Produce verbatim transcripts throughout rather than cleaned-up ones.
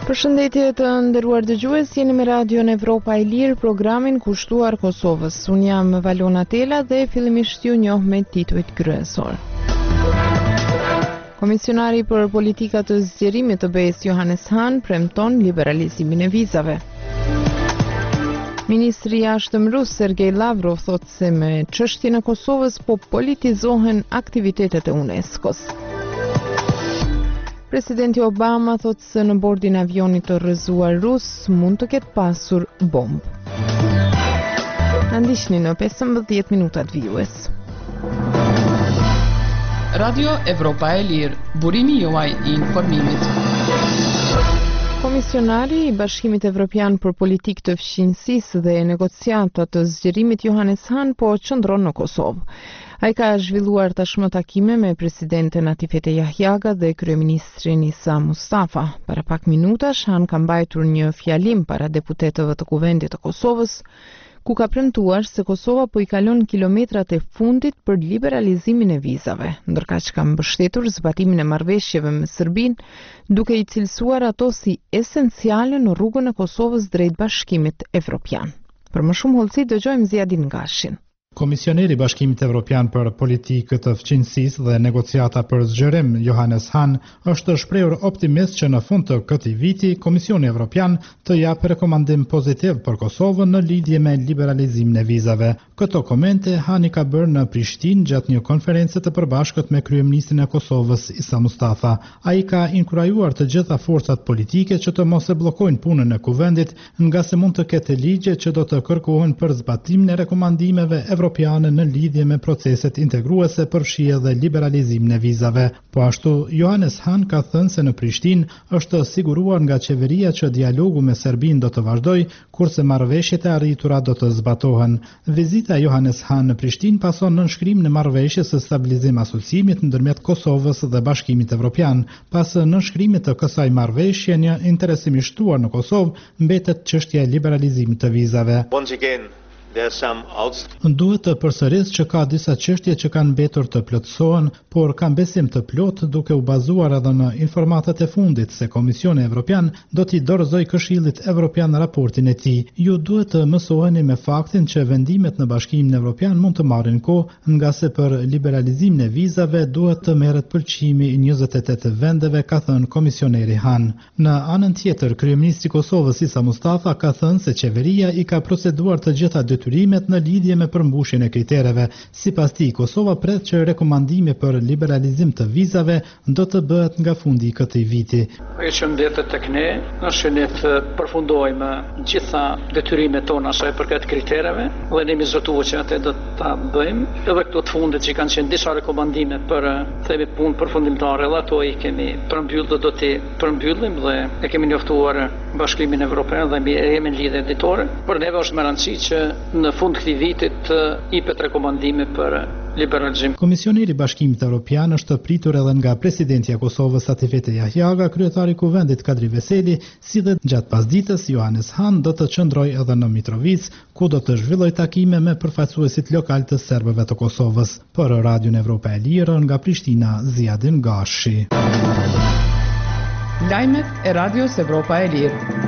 Përshëndetje të nderuar dëgjues, jeni me Radion Evropa e Lirë, programin kushtuar Kosovës. Unë jam Valona Tela dhe fillimisht ju njoh me titujt kryesor. Komisionari për politikat të zgjerimit të B E S Johannes Hahn premton liberalizimin e vizave. Ministri i jashtëm rus Sergej Lavrov thotë se me çështjen e Kosovës po politizohen aktivitetet e UNESCO-s. Presidenti Obama thotë se në bordin e avionit të rrëzuar rus mund të ketë pasur bombë. Na ndiqni në pesëmbëdhjetë minutat vijues. Radio Evropa e Lirë, burimi juaj i informimit. Komisionari i Bashkimit Evropian për Politikë të Fqinjësisë dhe negociata të zgjerimit Johannes Hahn po qëndron në Kosovë. Ai ka zhvilluar tashmë takime me presidenten Atifete Jahjaga dhe kryeministrin Isa Mustafa. Para pak minutash Hahn ka mbajtur një fjalim para deputetëve të Kuvendit të Kosovës, ku ka premtuar se Kosova po i kalon kilometrat e fundit për liberalizimin e vizave, ndërkaq ka mbështetur zbatimin e marrëveshjeve me Serbinë, duke i cilësuar ato si esenciale në rrugën e Kosovës drejt Bashkimit Evropian. Për më shumë hollësi dëgjojmë Ziadin Gashin. Komisioneri i Bashkimit Evropian për Politikë të Fqinjësisë dhe negociata për zgjerim Johannes Hahn është shprehur optimist që në fund të këtij viti Komisioni Evropian të japë rekomandim pozitiv për Kosovën në lidhje me liberalizimin e vizave. Këto komente Hahn i ka bërë në Prishtinë gjatë një konference të përbashkët me kryeministrin e Kosovës Isa Mustafa. Ai ka inkurajuar të gjitha forcat politike që të mos e bllokojnë punën e kuvendit, nga se mund të ketë ligje që do të kërkohen për zbatimin e rekomandimeve Evropiane në lidhje me proceset integruese për fshirje dhe liberalizimin e vizave. Po ashtu, Johannes Hahn ka thënë se në Prishtinë është siguruar nga qeveria që dialogu me Serbinë do të vazhdojë, kurse marrëveshjet e arritura do të zbatohen. Vizita e Johannes Hahn në Prishtinë pason nënshkrim në marrëveshjes së stabilizim asociimit ndërmjet Kosovës dhe Bashkimit Evropian. Pas nënshkrimit të kësaj marrëveshje, një interesim i shtuar në Kosovë mbetet çështja e liberalizimit të vizave. Once again, Duhet të përsëris që ka disa çështje që kanë mbetur të plotësohen, por kam besim të plot duke u bazuar edhe në informatat e fundit se Komisioni Evropian do t'i dorëzojë Këshillit Evropian raportin e tij. Ju duhet të mësoheni me faktin që vendimet në Bashkimin Evropian mund të marrin kohë, nga se për liberalizimin e vizave duhet të merret pëlqimi i njëzet e tetë vendeve, ka thënë komisioneri Hahn. Në anën tjetër, kryeministri i Kosovës Isa Mustafa ka thënë se qeveria i ka proceduar të gjitha detyrimet në lidhje me përmbushjen e kritereve. Sipas tij, Kosova pret që rekomandimi për liberalizim të vizave do të bëhet nga fundi i këtij viti. Ajo që mbetet tek ne është ne të përfundojmë gjitha detyrimet tona sa i përket kritereve dhe ne jemi zotuar që atë do ta bëjmë. Edhe këto të fundit që kanë qenë disa rekomandime për themi punë përfundimtare, dhe ato i kemi përmbyllur dhe do t'i përmbyllim dhe e kemi njoftuar Bashkimin Evropian dhe jemi në lidhje ditore. Për neve është me rëndësi që në fund këtij vitit i pet rekomandime për liberalizim. Komisioneri i Bashkimit Evropian është pritur edhe nga presidenti i Kosovës Atifete Jahjaga, kryetari i Kuvendit Kadri Veseli, si dhe gjatë pasdites Johannes Hahn do të qëndrojë edhe në Mitrovic, ku do të zhvillojë takime me përfaqësuesit lokal të serbëve të Kosovës. Për Radion Evropa e Lirë nga Prishtina, Ziadin Gashi. Lajmet e Radios Evropa e Lirë.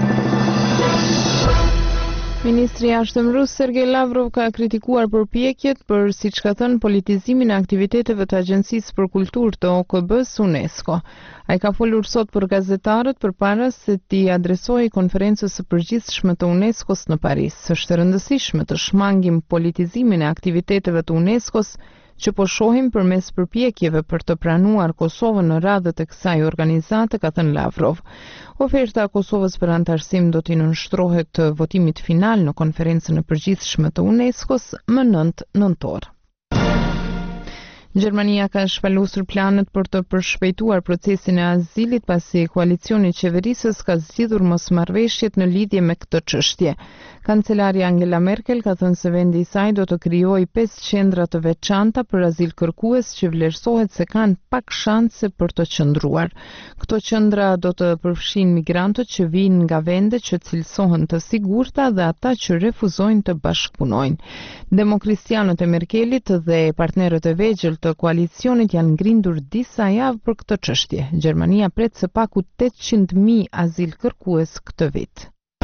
Ministri i jashtëm rus Sergej Lavrov ka kritikuar përpjekjet për, siç ka thënë, politizimin e aktiviteteve të Agjencisë për Kulturë të O K B-s UNESCO. Ai ka folur sot për gazetarët përpara se t'i adresojë konferencës së përgjithshme të UNESCO-s në Paris. Është e rëndësishme të shmangim politizimin e aktiviteteve të UNESCO-s që po shohim përmes përpjekjeve për të pranuar Kosovën në radhët e kësaj organizate, ka thënë Lavrov. Oferta e Kosovës për antarësim do t'i nënshtrohet votimit final në konferencën e përgjithshme të UNESCO-s më nëntë nëntor. Gjermania ka shpalosur planet për të përshpejtuar procesin e azilit pasi koalicioni i qeverisës ka zgjidhur mosmarrëveshjet në lidhje me këtë çështje. Kancelari Angela Merkel ka thënë se vendi i saj do të krijojë pesë qendra të veçanta për azil kërkues që vlerësohet se kanë pak shanse për të qëndruar. Këto qendra do të përfshin migrantët që vijnë nga vende që cilësohen të sigurta dhe ata që refuzojnë të bashkëpunojnë. Demokristianët e Merkelit dhe partnerët e vegjël të koalicionit janë ngrindur disa javë për këtë çështje. Gjermania pret së paku tetëqind mijë azil kërkues këtë vit.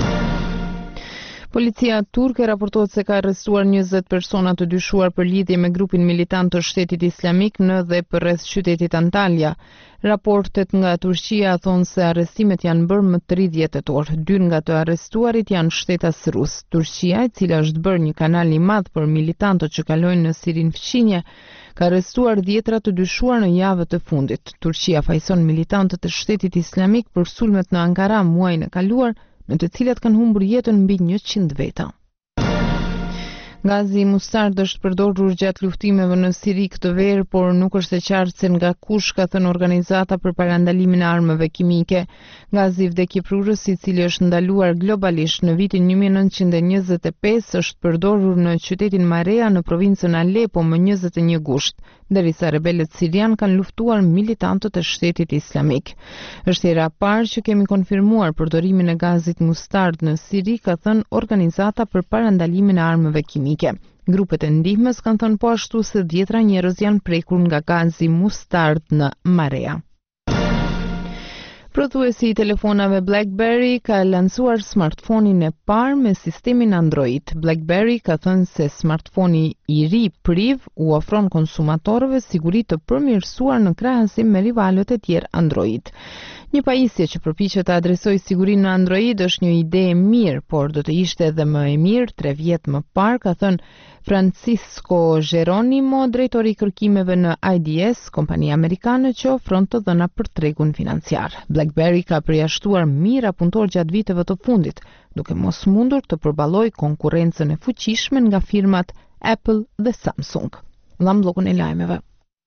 Policia turke raportohet se ka arrestuar njëzet persona të dyshuar për lidhje me grupin militant të Shtetit Islamik në dhe përreth qytetit Antalya. Raportet nga Turqia thonë se arrestimet janë bërë më tridhjetë tetor. Dy nga të arrestuarit janë shtetas rus. Turqia, e cila është bërë një kanal i madh për militantët që kalojnë në Sirin fqinje, ka arrestuar dhjetra të dyshuar në javët e fundit. Turqia fajson militantët e Shtetit Islamik për sulmet në Ankara muajin e kaluar, në të cilat kanë humbur jetën mbi njëqind veta. Gazi i mustard është përdorur gjatë luftimeve në Siri këtë verë, por nuk është e qartë se nga kush, ka thënë organizata për parandalimin e armëve kimike. Gazi vdekjeprurës, i cili është ndaluar globalisht në vitin një mijë nëntëqind e njëzet e pesë, është përdorur në qytetin Marea në provincën Alepo më njëzet e një gusht, derisa rebelët sirian kanë luftuar militantët e Shtetit Islamik. Është hera e parë që kemi konfirmuar përdorimin e gazit mustard në Siri, ka thënë organizata për parandalimin e armëve kimike. Grupet e ndihmës kanë thënë po ashtu se dhjetra njerëz janë prekur nga gazi mustard në Marea. Prodhuesi i telefonave BlackBerry ka lancuar smartphonin e parë me sistemin Android. BlackBerry ka thënë se smartphoni i ri Priv u ofron konsumatorëve siguri të përmirësuar në krahasim me rivalët e tjerë Android. Një pajisje që përpiqet të adresojë sigurinë në Android është një ide e mirë, por do të ishte edhe më e mirë tre vjet më parë, ka thënë Francisco Geronimo, drejtori i kërkimeve në I D S, kompania amerikane që ofron të dhëna për tregun financiar. BlackBerry ka përjashtuar mira punëtor gjatë viteve të fundit, duke mos mundur të përballojë konkurrencën e fuqishme nga firmat Apple dhe Samsung. Dham bllokun e lajmeve.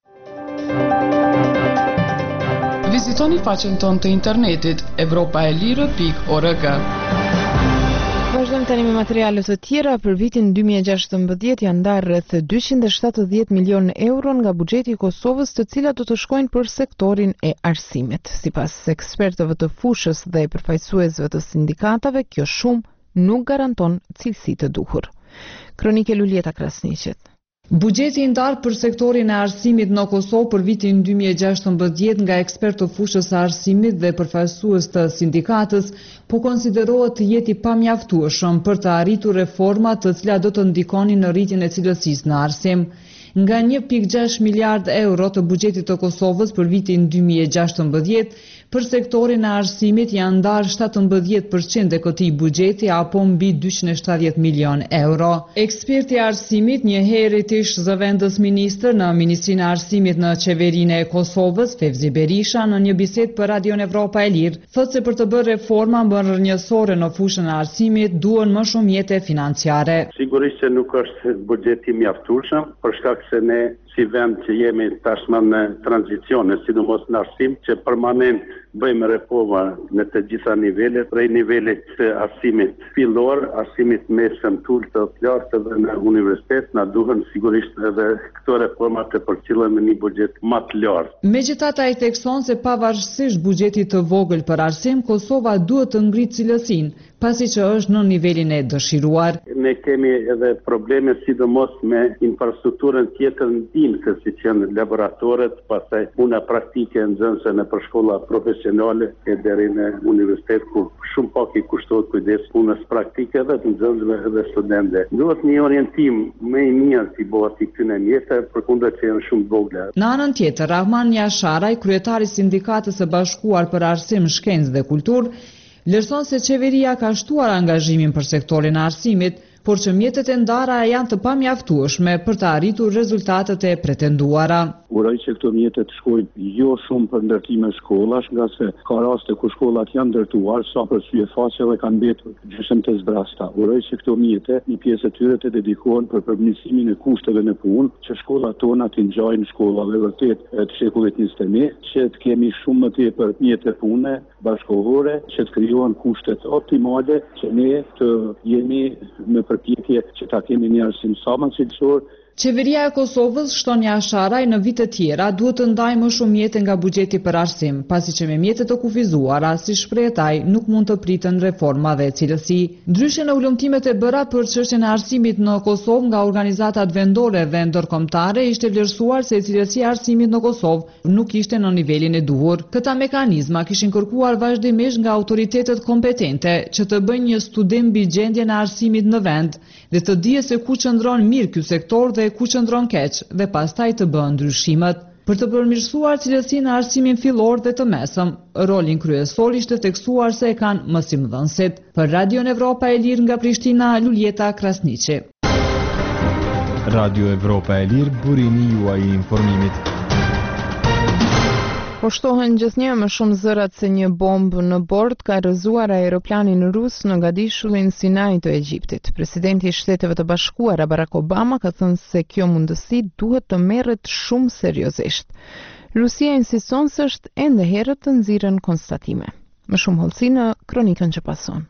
Vizitoni faqen tonë të internetit evropa e lirë pikë org. Vazhdojmë tani me materiale të tjera. Për vitin dy mijë e gjashtëmbëdhjetë janë ndarë rreth dyqind e shtatëdhjetë milion euro nga buxheti i Kosovës, të cilat do të shkojnë për sektorin e arsimit. Sipas ekspertëve të fushës dhe përfaqësuesve të sindikatave, kjo shumë nuk garanton cilësi të duhur. Kronike Lulieta Krasniqet. Buxheti i ndarë për sektorin e arsimit në Kosovë për vitin dy mijë e gjashtëmbëdhjetë nga ekspertë të fushës së arsimit dhe përfaqësues të sindikatës po konsiderohet të jetë i pamjaftueshëm për të arritur reforma të cilat do të ndikonin në rritjen e cilësisë në arsim. Nga një pikë gjashtë miliard euro të buxhetit të Kosovës për vitin dy mijë e gjashtëmbëdhjetë, për sektorin e arsimit janë ndarë shtatëmbëdhjetë përqind e këtij buxheti, apo mbi dyqind e shtatëdhjetë milion euro. Eksperti i arsimit, një herë ish zëvendës ministër në Ministrinë e Arsimit në Qeverinë e Kosovës, Fevzi Berisha, në një bisedë për Radion Evropa e Lirë, thotë se për të bërë reforma më rrënjësore në fushën e arsimit duhen më shumë mjete financiare. Sigurisht që nuk është buxheti i mjaftueshëm, për shkak se ne si vend që jemi tashmë në tranzicione, sidomos në arsim, që permanent bëjmë reforma në të gjitha nivelet, prej nivelit të arsimit fillor, arsimit mesëm, tul të lartë dhe në universitet, na duhen sigurisht edhe këto reforma të përcjellen në një buxhet më të lartë. Megjithatë, ai thekson se pavarësisht buxhetit të vogël për arsim, Kosova duhet të ngritë cilësinë, pasi që është në nivelin e dëshiruar. Ne kemi edhe probleme sidomos me infrastrukturën tjetër ndihmëse, siç janë laboratorët, pastaj puna praktike nxënëse në për shkolla profesionale e deri në universitet, ku shumë pak i kushtohet kujdes punës praktike dhe të nxënësve dhe studentëve. Duhet një orientim më i mirë si bëhet i këtyre mjeteve, përkundër që janë shumë vogla. Në anën tjetër, Rahman Jasharaj, kryetari i Sindikatës së Bashkuar për Arsim, Shkencë dhe Kulturë, lërson se qeveria ka shtuar angazhimin për sektorin e arsimit, por që mjetet e ndara janë të pamjaftueshme për të arritur rezultatet e pretenduara. Uroj që këto mjetet shkojnë jo shumë për ndërtime shkollash, nga se ka raste ku shkollat janë ndërtuar, sa për sy e faqe dhe kanë mbetur gjysmë të zbrasta. Uroj që këto mjete, një pjesë e tyre të dedikohen për përmirësimin e kushteve në punë, që shkollat tona të ngjajnë shkollave vërtet të shekullit njëzet e një, që të kemi shumë më tepër mjete pune bashkëkohore, që të krijohen kushtet optimale, që ne të jemi në përpjekje që ta kemi një arsim sa më cilësor. Qeveria e Kosovës shton jasharaj në vite tjera duhet të ndaj më shumë mjete nga buxheti për arsim, pasi që me mjetet të kufizuara, si shpreh ai, nuk mund të pritën reforma dhe cilësi. Ndryshe në ulëmtimet e bëra për çështjen e arsimit në Kosovë nga organizatat vendore dhe ndërkombëtare, ishte vlerësuar se cilësia e arsimit në Kosovë nuk ishte në nivelin e duhur. Këta mekanizma kishin kërkuar vazhdimisht nga autoritetet kompetente që të bëjnë një studim mbi gjendjen e arsimit në vend dhe të dihet se ku qëndron mirë ky sektor dhe ku qëndron keq dhe pastaj të bëhen ndryshimet. Për të përmirësuar cilësinë e arsimin fillor dhe të mesëm, rolin kryesor ishte theksuar se e kanë mësimdhënësit. Për Radion Evropa e Lirë nga Prishtina, Luljeta Krasniqi. Radio Evropa e Lirë, burimi juaj i informimit. Po shtohen gjithnjë më shumë zërat se një bombë në bord ka rrëzuar aeroplanin rus në ngadishullin Sinai të Egjiptit. Presidenti i Shteteve të Bashkuara Barack Obama ka thënë se kjo mundësi duhet të merret shumë seriozisht. Rusia insiston se është ende herët të nxirren konstatime. Më shumë hollësi në kronikën që pason.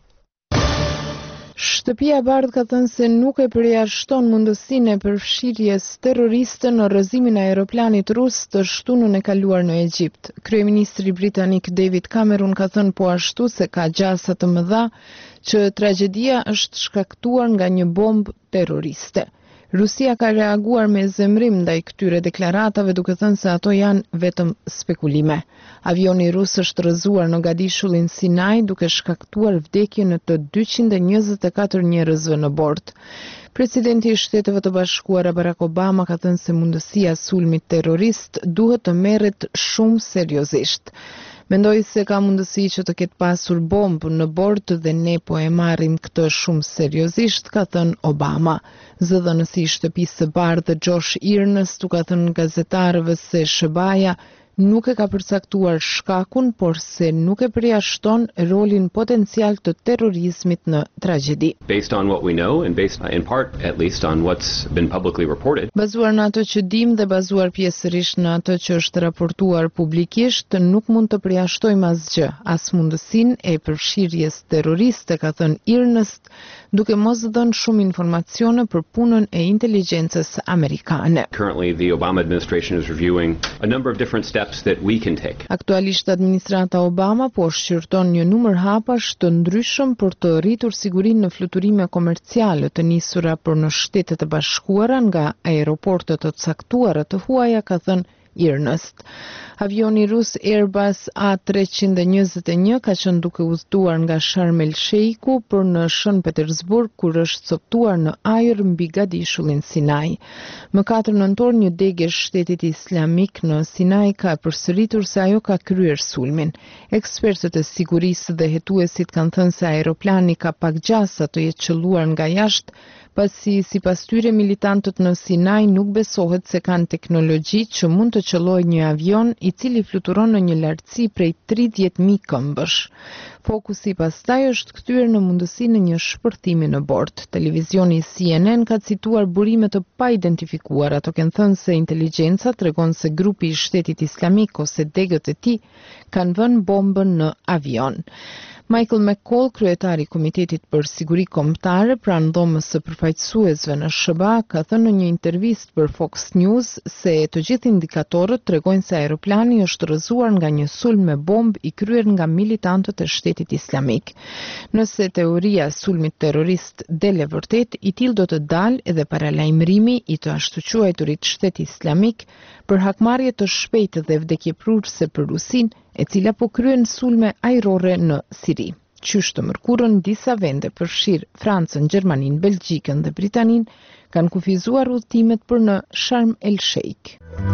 Shtëpia e Bardhë ka thënë se nuk e përjashton mundësinë e përfshirjes terroriste në rrëzimin e aeroplanit rus të shtunën e kaluar në Egjipt. Kryeministri britanik David Cameron ka thënë po ashtu se ka gjasa të mëdha që tragjedia është shkaktuar nga një bombë terroriste. Rusia ka reaguar me zemrim ndaj këtyre deklaratave duke thënë se ato janë vetëm spekulime. Avioni rus është rrëzuar në ngadishullin Sinai duke shkaktuar vdekjen e të dyqind e njëzet e katër njerëzve në bord. Presidenti i Shteteve të Bashkuara Barack Obama ka thënë se mundësia e sulmit terrorist duhet të merret shumë seriozisht. Mendoj se ka mundësi që të ketë pasur bombë në bord dhe ne po e marrim këtë shumë seriozisht, ka thënë Obama. Zëdhënësi i Shtëpisë së Bardhë Josh Earnest u ka thënë gazetarëve se S B A-ja nuk e ka përcaktuar shkakun, por se nuk e përjashton rolin potencial të terrorizmit në tragjedi. Based on what we know and based in part at least on what's been publicly reported. Bazuar në ato që dim dhe bazuar pjesërisht në ato që është raportuar publikisht, nuk mund të përjashtojmë asgjë, as mundësinë e përfshirjes terroriste, ka thënë Earnest, duke mos dhënë shumë informacione për punën e inteligjencës amerikane. Currently the Obama administration is reviewing a number of different steps that we can take. Aktualisht administrata Obama po shqyrton një numër hapash të ndryshëm për të rritur sigurinë në fluturime komerciale të nisura për në Shtetet e Bashkuara nga aeroportet të caktuara të huaja, ka thënë Earnest. Avioni rus Airbus A tre njëzet e një ka qenë duke udhëtuar nga Sharm el Sheikhu për në Shën Petersburg, kur është coptuar në ajër mbi ngadishullin Sinai. Më katër nëntor një degë e Shtetit Islamik në Sinai ka përsëritur se ajo ka kryer sulmin. Ekspertët e sigurisë dhe hetuesit kanë thënë se aeroplani ka pak gjasa të jetë qelluar nga jashtë, pasi sipas tyre militantët në Sinai nuk besohet se kanë teknologji që mund të qellojë një avion i cili fluturon në një lartësi prej tridhjetë mijë këmbësh. Fokusi pastaj është kthyer në mundësinë e një shpërthimi në bord. Televizioni C N N ka cituar burime të pa identifikuara, ato kanë thënë se inteligjenca tregon se grupi i Shtetit Islamik ose degët e tij kanë vënë bombën në avion. Michael McCall, kryetari i Komitetit për Siguri Kombëtare pranë dhomës së përfaqësuesve në S B A, ka thënë në një intervistë për Fox News se të gjithë indikatorët tregojnë se aeroplani është rrëzuar nga një sulm me bombë i kryer nga militantët e Shtetit Islamik. Nëse teoria e sulmit terrorist del e vërtet, i tillë do të dalë edhe paralajmërimi i të ashtu quajturit Shteti Islamik për hakmarrje të shpejtë dhe vdekjeprurëse për Rusinë, e cila po kryen sulme ajrore në Siri. Qysh të mërkurën, disa vende përfshirë Francën, Gjermaninë, Belgjikën dhe Britaninë kanë kufizuar udhëtimet për në Sharm el Sheikh.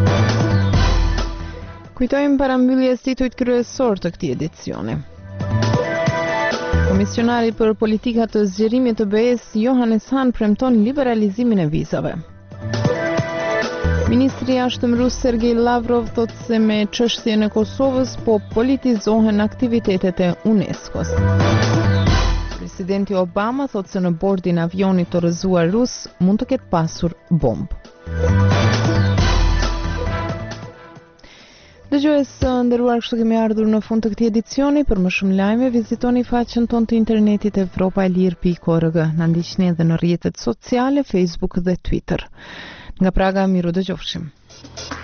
Kujtojmë parambyljes titujt kryesor të këtij edicioni. Komisionari për politikat të zgjerimit të B E-s Johannes Hahn premton liberalizimin e vizave. Ministri i Jashtëm rus Sergej Lavrov thotë se me çështjen e Kosovës po politizohen aktivitetet e UNESCO-s. Presidenti Obama thotë se në bordin e avionit të rrëzuar rus mund të ketë pasur bombë. Dëgjues të nderuar, kështu kemi ardhur në fund të këtij edicioni. Për më shumë lajme vizitoni faqen tonë të internetit evropa e lirë pikë org. Na ndiqni edhe në rrjetet sociale, Facebook dhe Twitter. Nga Praga, miru dëgjofshim.